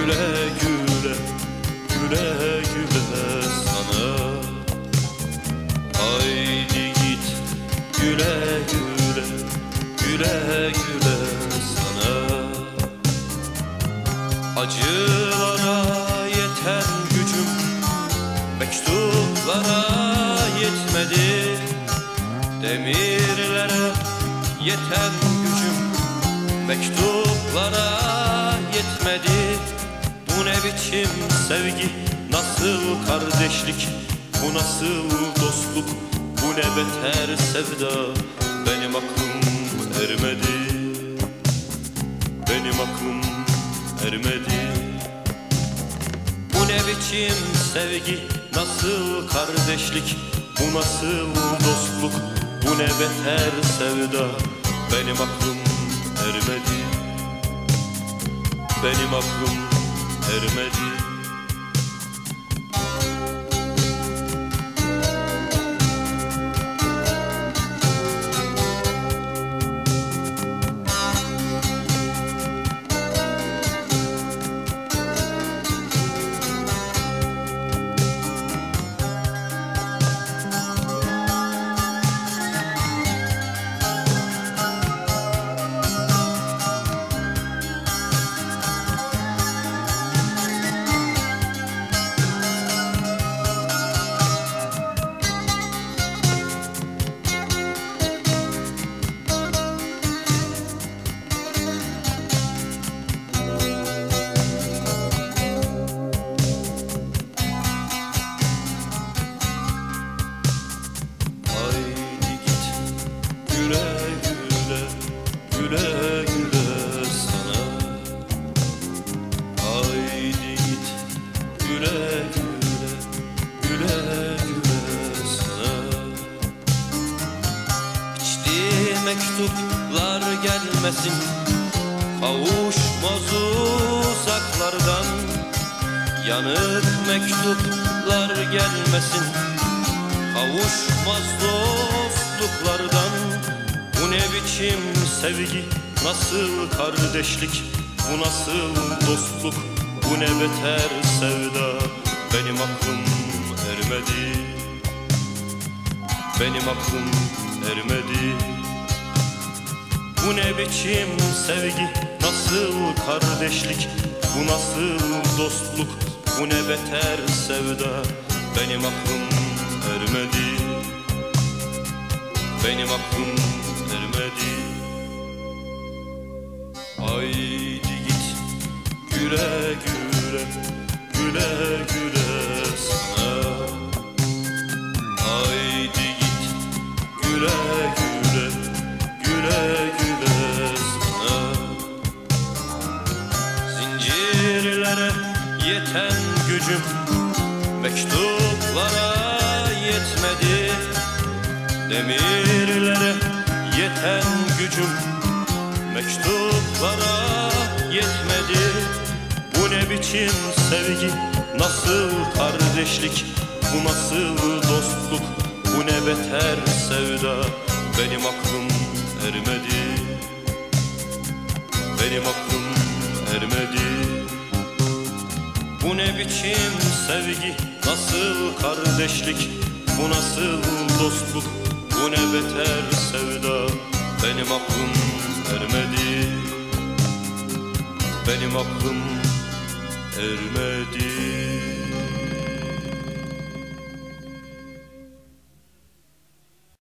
güle güle, güle güle sana. Haydi git güle güle, güle güle sana. Acılara yeten gücüm mektuplara yetmedi. Demirlere yeten gücüm mektuplara yetmedi. Bu ne biçim sevgi, nasıl kardeşlik, bu nasıl dostluk, bu ne beter sevda. Benim aklım ermedi, benim aklım ermedi. Bu ne biçim sevgi, nasıl kardeşlik, bu nasıl dostluk, bu ne beter sevda. Benim aklım ermedi, benim aklım ermedi. Güle güle, güle güle sana. Haydi git güle güle, güle güle sana. İçtiği mektuplar gelmesin, kavuşmaz uzaklardan. Yanık mektuplar gelmesin, kavuşmaz dostluklardan. Bu ne biçim sevgi, nasıl kardeşlik, bu nasıl dostluk, bu ne beter sevda. Benim aklım ermedi, benim aklım ermedi. Bu ne biçim sevgi, nasıl kardeşlik, bu nasıl dostluk, bu ne beter sevda. Benim aklım ermedi, benim aklım ermedi. Haydi git güle güle, güle güle sana. Haydi git güle güle, güle güle sana. Zincirlere yeten gücüm mektuplara yetmedi. Demirlere yeten gücüm mektuplara yetmedi. Bu ne biçim sevgi, nasıl kardeşlik, bu nasıl dostluk, bu ne beter sevda. Benim aklım ermedi, benim aklım ermedi. Bu ne biçim sevgi, nasıl kardeşlik, bu nasıl dostluk, bu ne beter sevda. Benim aklım ermedi, benim aklım ermedi.